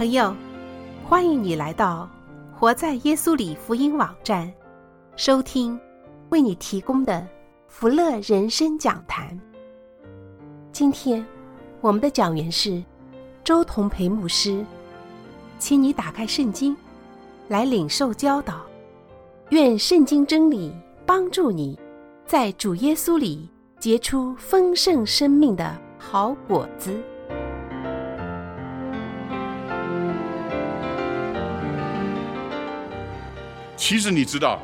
朋友，欢迎你来到活在耶稣里福音网站，收听为你提供的福乐人生讲坛。今天我们的讲员是周同培牧师，请你打开圣经来领受教导，愿圣经真理帮助你在主耶稣里结出丰盛生命的好果子。 其实你知道，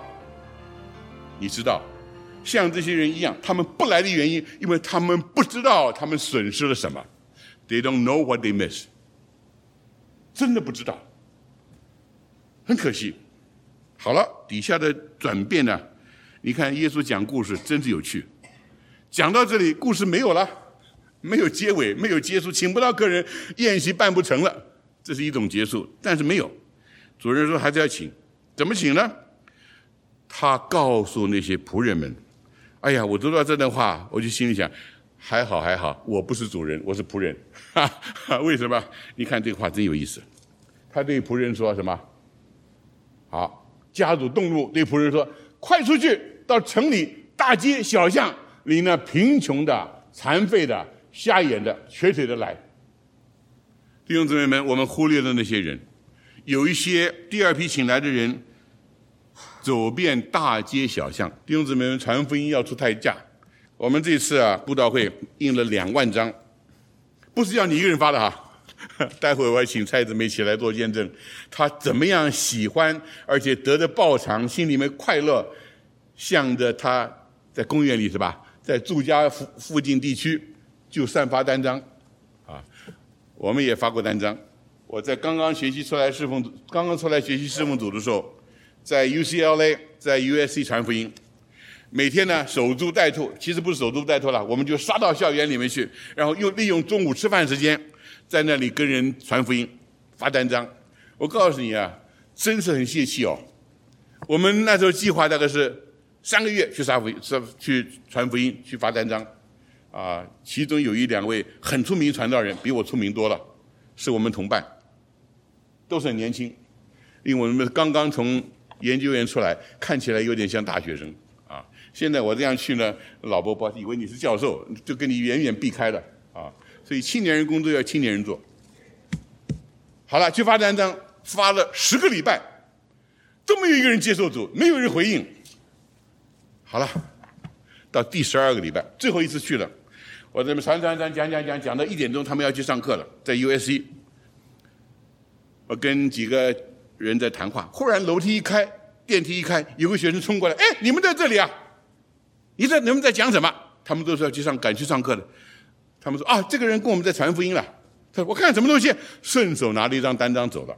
像这些人一样，他们不来的原因，因为他们不知道他们损失了什么。They don't know what they miss。真的不知道，很可惜。好了，底下的转变呢？你看耶稣讲故事真是有趣。讲到这里，故事没有了，没有结尾，没有结束，请不到客人，宴席办不成了，这是一种结束。但是没有，主人说还是要请。怎么请呢？他告诉那些仆人们，哎呀，我读到这段话，我就心里想，还好，我不是主人，我是仆人。为什么？你看这个话真有意思。他对仆人说什么？好，家主动怒，对仆人说，快出去到城里大街小巷里那贫穷的、残废的、瞎眼的、瘸腿的来。弟兄姊妹们，我们忽略了那些人，有一些第二批请来的人走遍大街小巷。弟兄姊妹们，传福音要出代价。我们这次布道会印了2万张，不是要你一个人发的哈。待会我要请蔡姊妹起来做见证，她怎么样喜欢，而且得着报偿，心里面快乐，向着她在公园里是吧，在住家附近地区就散发单张啊。我们也发过单张。我在刚刚出来学习侍奉组的时候，在 UCLA 在 USC 传福音，每天呢守株待兔，其实不是守株待兔了，我们就杀到校园里面去，然后又利用中午吃饭时间在那里跟人传福音发单张。我告诉你啊，真是很泄气哦。我们那时候计划大概是3个月去传福音去发单张啊，其中有1-2位很出名传道人，比我出名多了，是我们同伴，都是很年轻，因为我们刚刚从研究院出来，看起来有点像大学生啊。现在我这样去呢，老伯伯以为你是教授，就跟你远远避开了啊。所以青年人工作要青年人做。好了，去发单张，发了10个礼拜，都没有一个人接受主，没有人回应。好了，到第12个礼拜，最后一次去了，我这么传讲到1点钟，他们要去上课了，在 USC。我跟几个人在谈话，忽然楼梯一开，电梯一开，有个学生冲过来，哎，你们在这里啊？你们在讲什么？他们都是赶去上课的。他们说啊，这个人跟我们在传福音了。他说我看什么东西，顺手拿了一张单张走了。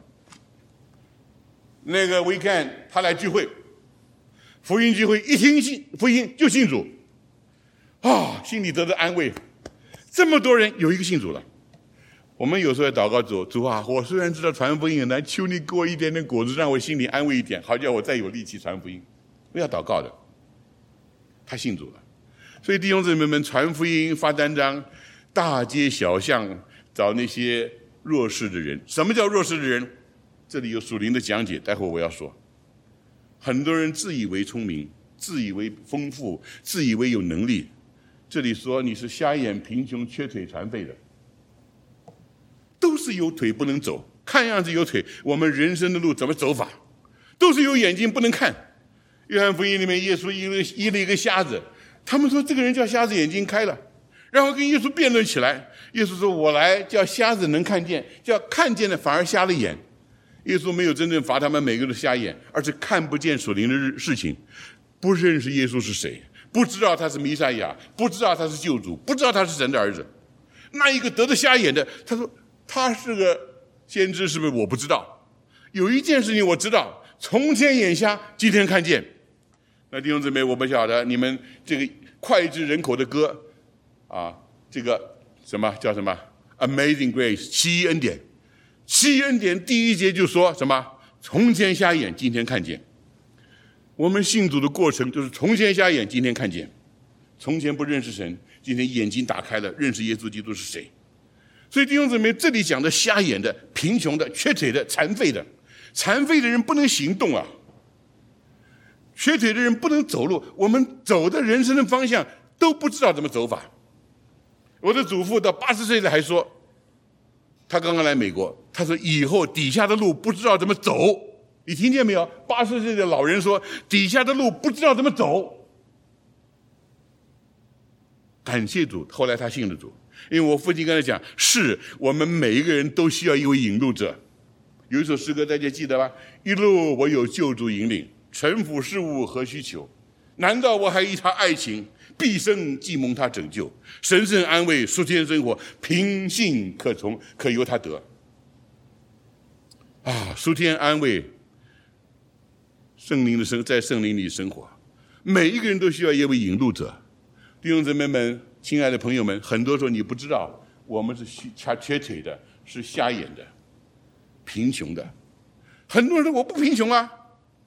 那个 weekend 他来聚会，福音聚会，一听福音就信主，啊，心里得到安慰。这么多人有一个信主了。我们有时候也祷告主啊，我虽然知道传福音很难，求你给我一点点果子，让我心里安慰一点，好叫我再有力气传福音。不要祷告的，他信主了。所以弟兄姊妹们，传福音发单张，大街小巷找那些弱势的人。什么叫弱势的人？这里有属灵的讲解，待会我要说。很多人自以为聪明，自以为丰富，自以为有能力。这里说你是瞎眼、贫穷、缺腿、残废的，都是有腿不能走，看样子有腿，我们人生的路怎么走法？都是有眼睛不能看。约翰福音里面，耶稣医了一个瞎子，他们说这个人叫瞎子眼睛开了，然后跟耶稣辩论起来。耶稣说，我来叫瞎子能看见，叫看见的反而瞎了眼。耶稣没有真正罚他们每个人都瞎眼，而是看不见属灵的事情，不认识耶稣是谁，不知道他是弥赛亚，不知道他是救主，不知道他是神的儿子。那一个得了瞎眼的，他说他是个先知，是不是？我不知道。有一件事情我知道，从前眼瞎，今天看见。那弟兄姊妹，我不晓得你们这个脍炙人口的歌啊，这个叫什么 Amazing Grace 奇异恩典。奇异恩典第1节就说什么？从前瞎眼，今天看见。我们信主的过程就是从前瞎眼，今天看见。从前不认识神，今天眼睛打开了，认识耶稣基督是谁。所以弟兄姊妹，这里讲的瞎眼的、 贫穷的、瘸腿的、残废的。残废的人不能行动啊，瘸腿的人不能走路，我们走的人生的方向都不知道怎么走法。我的祖父到80岁了还说，他刚刚来美国，他说以后底下的路不知道怎么走。你听见没有？80岁的老人说底下的路不知道怎么走。感谢主，后来他信了主。因为我父亲跟他讲，是我们每一个人都需要一位引路者。有一首诗歌大家记得吧？一路我有救主引领，臣服事务何须求？难道我还依他爱情，毕生既蒙他拯救？神圣安慰，属天生活，平信可从，可由他得。啊，属天安慰，圣灵的在圣灵里生活，每一个人都需要一位引路者。弟兄姊妹们，亲爱的朋友们，很多时候你不知道，我们是瘸腿的，是瞎眼的，贫穷的。很多人说我不贫穷啊，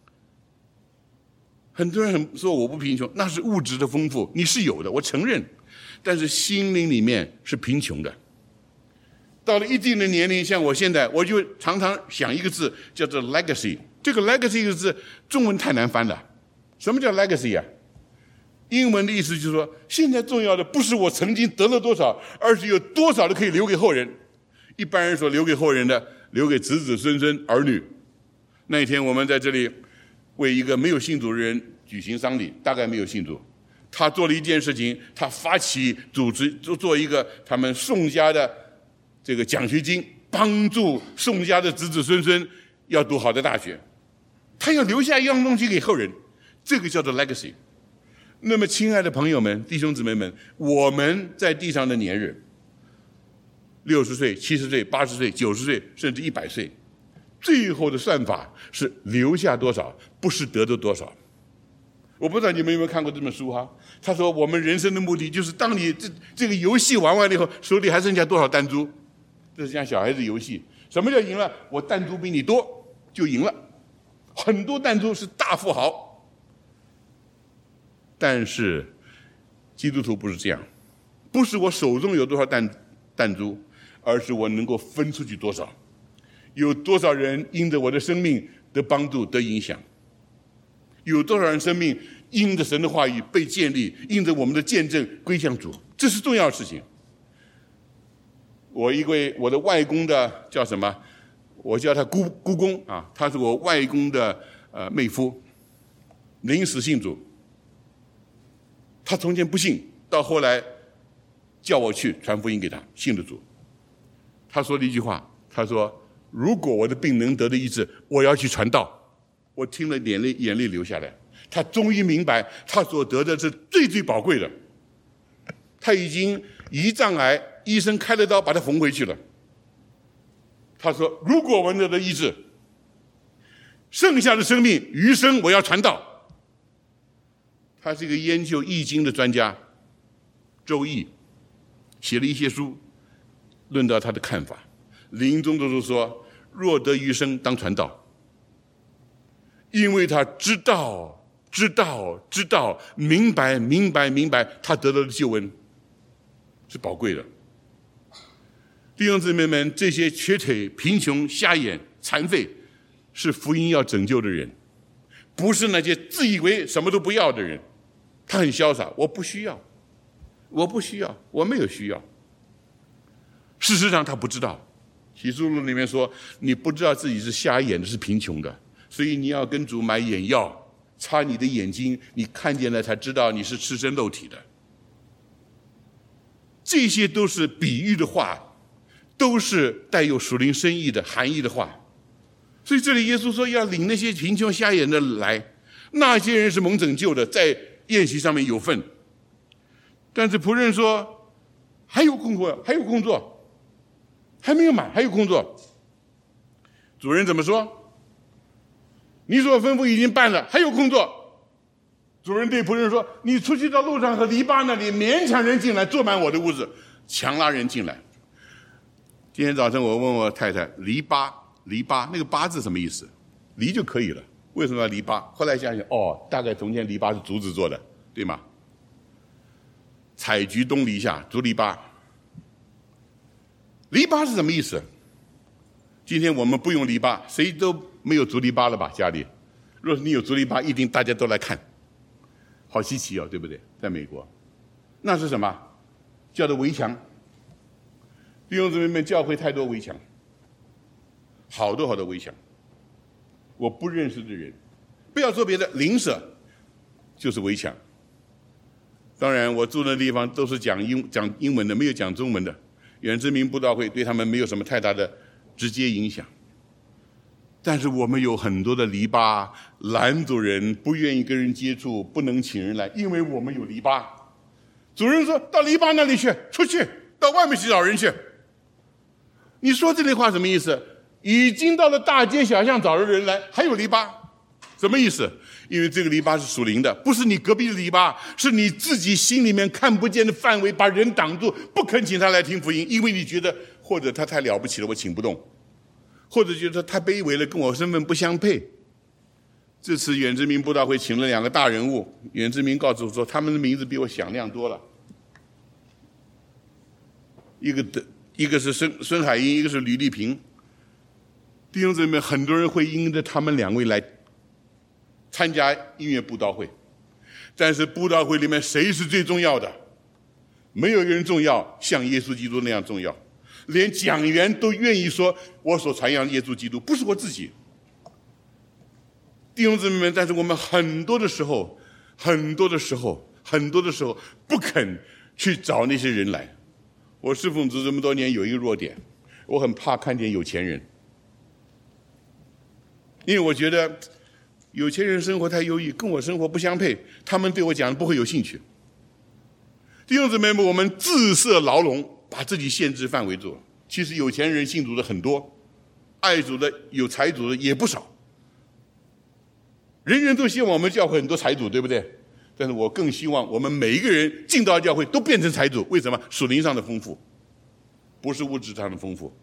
很多人说我不贫穷，那是物质的丰富，你是有的，我承认，但是心灵里面是贫穷的。到了一定的年龄，像我现在，我就常常想一个字，叫做 legacy。这个 legacy 这个字，中文太难翻了。什么叫 legacy 啊？英文的意思就是说，现在重要的不是我曾经得了多少，而是有多少的可以留给后人。一般人说留给后人的，留给子子孙孙儿女。那一天我们在这里为一个没有信主的人举行丧礼，大概没有信主。他做了一件事情，他发起组织做一个他们宋家的这个奖学金，帮助宋家的子子孙孙要读好的大学。他要留下一样东西给后人，这个叫做 legacy。那么亲爱的朋友们、弟兄姊妹们，我们在地上的年日，60岁、70岁、80岁、90岁，甚至100岁，最后的算法是留下多少，不是得到多少。我不知道你们有没有看过这本书哈？他说我们人生的目的就是当你这个游戏玩完了以后，手里还剩下多少弹珠，这是像小孩子游戏。什么叫赢了？我弹珠比你多就赢了，很多弹珠是大富豪。但是基督徒不是这样，不是我手中有多少弹珠，而是我能够分出去多少，有多少人因着我的生命得帮助得影响，有多少人生命因着神的话语被建立，因着我们的见证归向主，这是重要的事情。我的外公的叫什么？我叫他姑公啊，他是我外公的妹夫，临时信主。他从前不信，到后来叫我去传福音给他，信了主。他说了一句话，他说如果我的病能得的医治，我要去传道。我听了眼泪流下来。他终于明白他所得的是最最宝贵的。他已经胰脏癌，医生开了刀把他缝回去了。他说如果我能得的医治，剩下的生命余生我要传道。他是一个研究易经的专家，周易写了一些书，论到他的看法。临终的时候说，若得余生当传道，因为他知道明白他得到的救恩是宝贵的。弟兄姊妹们，这些瘸腿、贫穷、瞎眼、残废是福音要拯救的人，不是那些自以为什么都不要的人。他很潇洒，我不需要，我没有需要。事实上他不知道，启示录里面说，你不知道自己是瞎眼的，是贫穷的，所以你要跟主买眼药，擦你的眼睛，你看见了才知道你是赤身露体的。这些都是比喻的话，都是带有属灵深意的含义的话。所以这里耶稣说要领那些贫穷瞎眼的来，那些人是蒙拯救的，在宴席上面有份。但是仆人说还有工作，还没有满，还有工作。主人怎么说？你所吩咐已经办了，还有工作。主人对仆人说，你出去到路上和篱笆那里勉强人进来，坐满我的屋子，强拉人进来。今天早晨我问我太太，篱笆那个笆字什么意思？篱就可以了，为什么要篱笆？后来想想，大概从前篱笆是竹子做的，对吗？采菊东篱下，竹篱笆。篱笆是什么意思？ 今天我们不用篱笆，谁都没有竹篱笆了吧？家里，若是你有竹篱笆，一定大家都来看，好稀奇哦，对不对？在美国，那是什么？叫做围墙。弟兄姊妹们，教会太多围墙，好多好多围墙。我不认识的人，不要说别的，邻舍就是围墙。当然，我住的地方都是讲英文的，没有讲中文的。远志明布道会对他们没有什么太大的直接影响，但是我们有很多的篱笆拦阻人，不愿意跟人接触，不能请人来，因为我们有篱笆。主人说到篱笆那里去，出去到外面去找人去。你说这类话什么意思？已经到了大街小巷找人来，还有篱笆，什么意思？因为这个篱笆是属灵的，不是你隔壁的篱笆，是你自己心里面看不见的范围，把人挡住，不肯请他来听福音，因为你觉得或者他太了不起了，我请不动，或者觉得他太卑微了，跟我身份不相配。这次远志明布道会请了2个大人物，远志明告诉我说，他们的名字比我响亮多了。一个是孙海英，一个是吕丽萍。弟兄姊妹，很多人会因着他们2位来参加音乐布道会，但是布道会里面谁是最重要的？没有一个人重要像耶稣基督那样重要，连讲员都愿意说我所传扬耶稣基督，不是我自己。弟兄姊妹们，但是我们很多的时候不肯去找那些人来。我侍奉主这么多年有一个弱点，我很怕看见有钱人，因为我觉得有钱人生活太优异，跟我生活不相配，他们对我讲不会有兴趣。弟兄姊妹们，我们自设牢笼，把自己限制范围住。其实有钱人信主的很多，爱主的有财主的也不少，人人都希望我们教会很多财主，对不对？但是我更希望我们每一个人进到教会都变成财主。为什么？属灵上的丰富，不是物质上的丰富。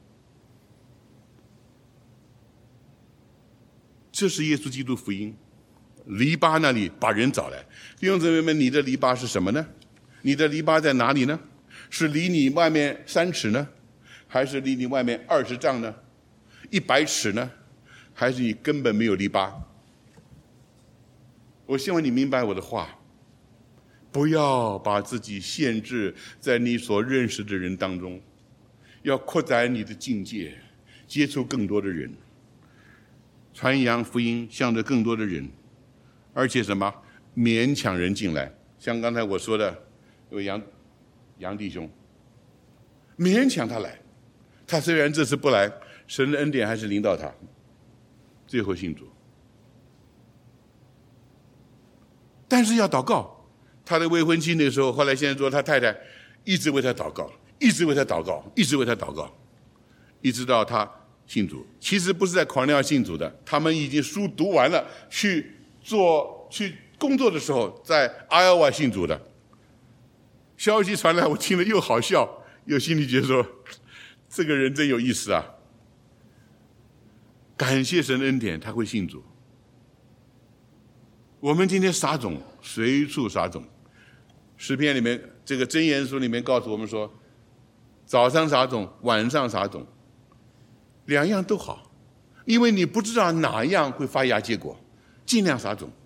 这是耶稣基督福音。篱笆那里把人找来。弟兄姊妹们，你的篱笆是什么呢？你的篱笆在哪里呢？是离你外面3尺呢，还是离你外面20丈呢？100尺呢？还是你根本没有篱笆？我希望你明白我的话，不要把自己限制在你所认识的人当中，要扩展你的境界，接触更多的人，传扬福音，向着更多的人，而且什么？勉强人进来。像刚才我说的，有杨弟兄，勉强他来，他虽然这次不来，神的恩典还是临到他，最后信主。但是要祷告。他的未婚妻那时候，后来现在说他太太一直为他祷告，一直为他祷告，一直为他祷告，一直到他信主。其实不是在狂料信主的，他们已经书读完了，去工作的时候在 Iowa 信主的。消息传来，我听了又好笑，又心里觉得说这个人真有意思啊。感谢神的恩典，他会信主。我们今天撒种，随处撒种。诗篇里面，这个箴言书里面告诉我们说，早上撒种，晚上撒种，2样都好，因为你不知道哪样会发芽结果，尽量撒种。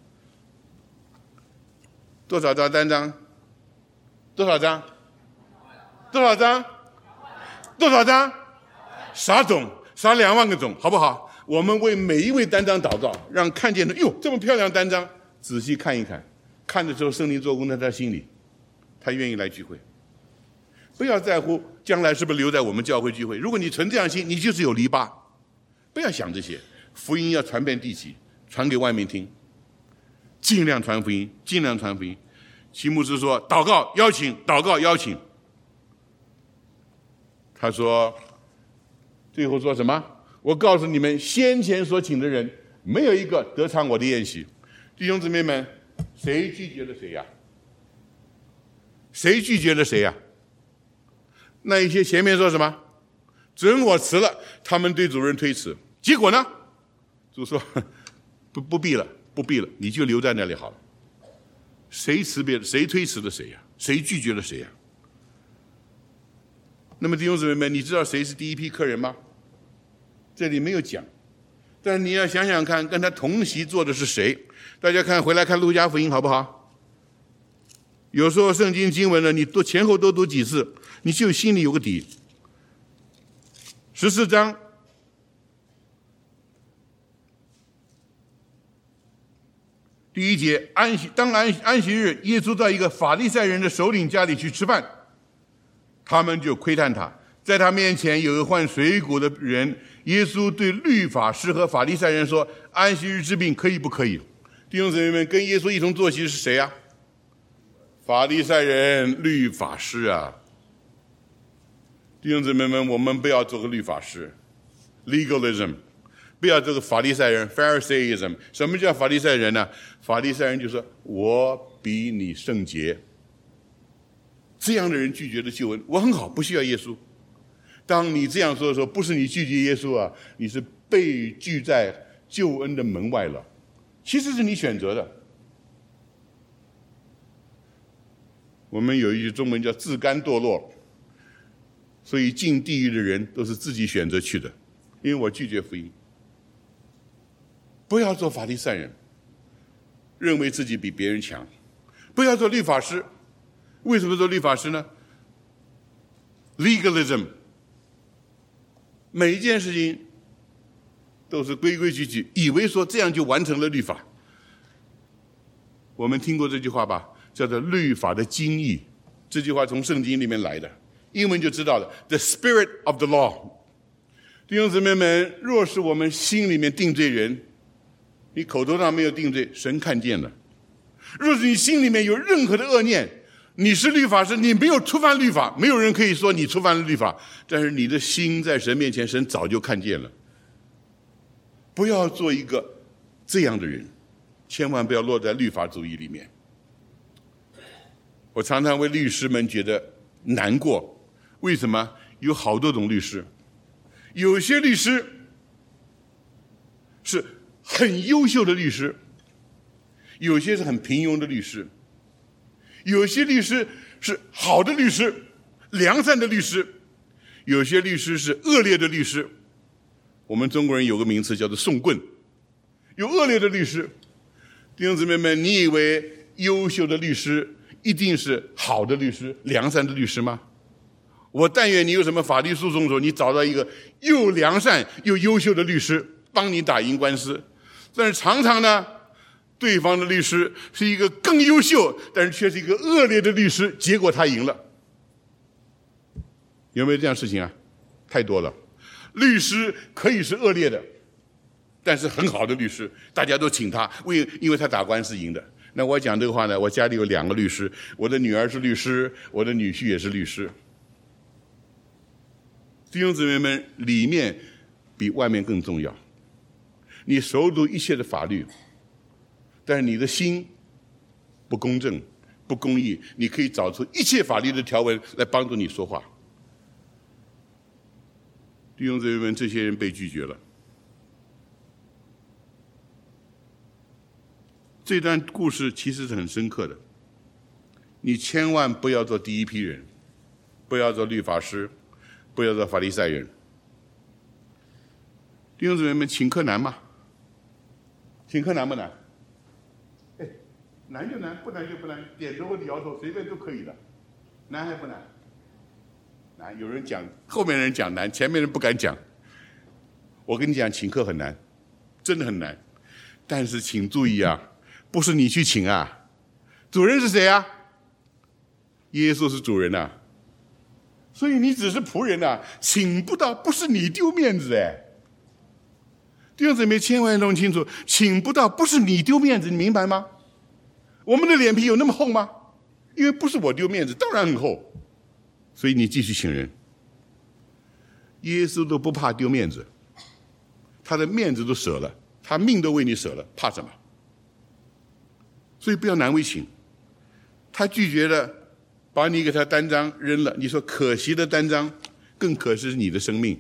多少张单张？多少张？多少张？多少张？撒种，撒2万个种，好不好？我们为每一位单张祷告，让看见的，哟，这么漂亮单张，仔细看一看，看的时候圣灵做工在他心里，他愿意来聚会。不要在乎将来是不是留在我们教会聚会，如果你存这样心，你就是有篱笆。不要想这些，福音要传遍地极，传给外面听，尽量传福音，尽量传福音。齐牧师说，祷告邀请，祷告邀请。他说最后说什么？我告诉你们，先前所请的人没有一个得偿我的宴席。弟兄姊妹们，谁拒绝了谁呀？谁拒绝了谁呀？那一些前面说什么？准我辞了，他们对主人推辞。结果呢？主说不必了，你就留在那里好了。谁推辞了谁呀？谁拒绝了谁呀？那么弟兄姊妹们，你知道谁是第一批客人吗？ 这里没有讲。但是你要想想看，跟他同席坐的是谁？大家回来看路加福音好不好？有时候圣经经文呢，你前后多读几次，你就心里有个底。14章第1节，当安息日，耶稣到一个法利赛人的首领家里去吃饭，他们就窥探他，在他面前有个患水谷的人。耶稣对律法师和法利赛人说：“安息日治病可以不可以？”弟兄姊妹们，跟耶稣一同坐席是谁啊？法利赛人、律法师啊！弟兄姊妹们，我们不要做个律法师 ，legalism， 不要做个法利赛人 ，Pharisaism。什么叫法利赛人呢？法利赛人就说：“我比你圣洁。”这样的人拒绝了救恩，我很好，不需要耶稣。当你这样说的时候，不是你拒绝耶稣啊，你是被拒在救恩的门外了。其实是你选择的。我们有一句中文叫自甘堕落，所以进地狱的人都是自己选择去的。因为我拒绝福音。不要做法利赛人，认为自己比别人强。不要做律法师。为什么做律法师呢？ legalism， 每一件事情都是规规矩矩，以为说这样就完成了律法。我们听过这句话吧，叫做律法的精义。这句话从圣经里面来的，英文就知道了 The spirit of the law。 弟兄姊妹们，若是我们心里面定罪人，你口头上没有定罪，神看见了。若是你心里面有任何的恶念，你是律法师，你没有触犯律法，没有人可以说你触犯了律法，但是你的心在神面前，神早就看见了。不要做一个这样的人，千万不要落在律法主义里面。我常常为律师们觉得难过，为什么？有好多种律师，有些律师是很优秀的律师，有些是很平庸的律师，有些律师是好的律师，良善的律师，有些律师是恶劣的律师。我们中国人有个名词叫做送棍，有恶劣的律师。弟兄姊妹们，你以为优秀的律师一定是好的律师、良善的律师吗？我但愿你有什么法律诉讼的时候，你找到一个又良善又优秀的律师帮你打赢官司。但是常常呢，对方的律师是一个更优秀，但是却是一个恶劣的律师，结果他赢了。有没有这样的事情啊？太多了。律师可以是恶劣的，但是很好的律师，大家都请他，因为他打官司赢的。那我讲这个话呢，我家里有2个律师，我的女儿是律师，我的女婿也是律师。弟兄姊妹们，里面比外面更重要。你熟读一切的法律，但是你的心不公正、不公义，你可以找出一切法律的条文来帮助你说话。弟兄姊妹们，这些人被拒绝了。这段故事其实是很深刻的，你千万不要做第一批人，不要做律法师，不要做法利赛人。弟兄姊妹们，请客难吗？请客难不难？难就难，不难就不难，点头或者摇头，随便都可以的。难还不难？难，有人讲，后面人讲难，前面人不敢讲。我跟你讲，请客很难，真的很难。但是请注意啊，不是你去请啊，主人是谁啊？耶稣是主人啊，所以你只是仆人啊，请不到，不是你丢面子哎。弟兄姊妹，千万弄清楚，请不到不是你丢面子，你明白吗？我们的脸皮有那么厚吗？因为不是我丢面子，当然很厚。所以你继续请人。耶稣都不怕丢面子，他的面子都舍了，他命都为你舍了，怕什么？所以不要难为情。他拒绝了，把你给他单张扔了，你说可惜的单张，更可惜是你的生命。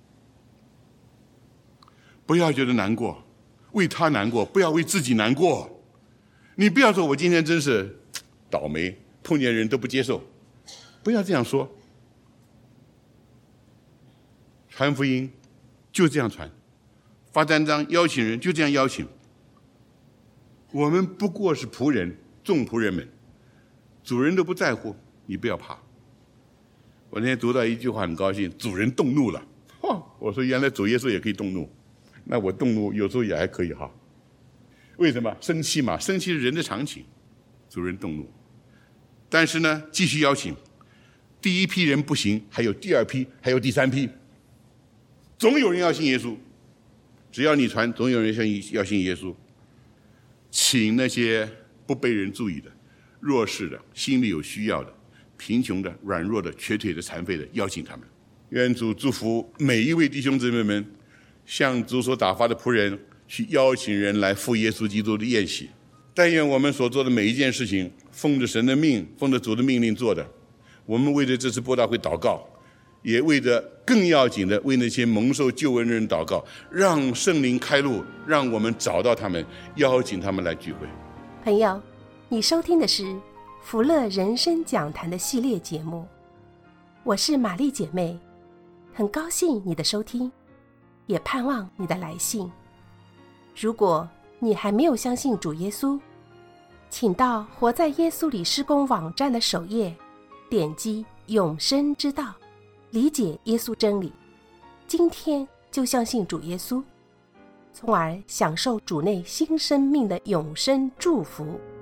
不要觉得难过，为他难过，不要为自己难过。你不要说我今天真是倒霉，碰见人都不接受，不要这样说。传福音就这样传，发单张邀请人就这样邀请。我们不过是仆人，众仆人们，主人都不在乎，你不要怕。我那天读到一句话很高兴，主人动怒了。我说原来主耶稣也可以动怒，那我动怒有时候也还可以哈。为什么？生气嘛，生气是人的常情。主人动怒，但是呢，继续邀请。第一批人不行，还有第二批，还有第三批，总有人要信耶稣。只要你传，总有人要信耶稣。请那些不被人注意的、弱势的、心里有需要的、贫穷的、软弱的、瘸腿的、残废的，邀请他们。愿主祝福每一位弟兄姊妹们，向主所打发的仆人去邀请人来赴耶稣基督的宴席。但愿我们所做的每一件事情，奉着神的命，奉着主的命令做的。我们为着这次播道会祷告，也为着更要紧的为那些蒙受救恩的人祷告，让圣灵开路，让我们找到他们，邀请他们来聚会。 朋友，你收听的是福乐人生讲坛的系列节目，我是玛丽姐妹，很高兴你的收听，也盼望你的来信。如果你还没有相信主耶稣，请到活在耶稣里施工网站的首页，点击永生之道，理解耶稣真理，今天就相信主耶稣，从而享受主内新生命的永生祝福。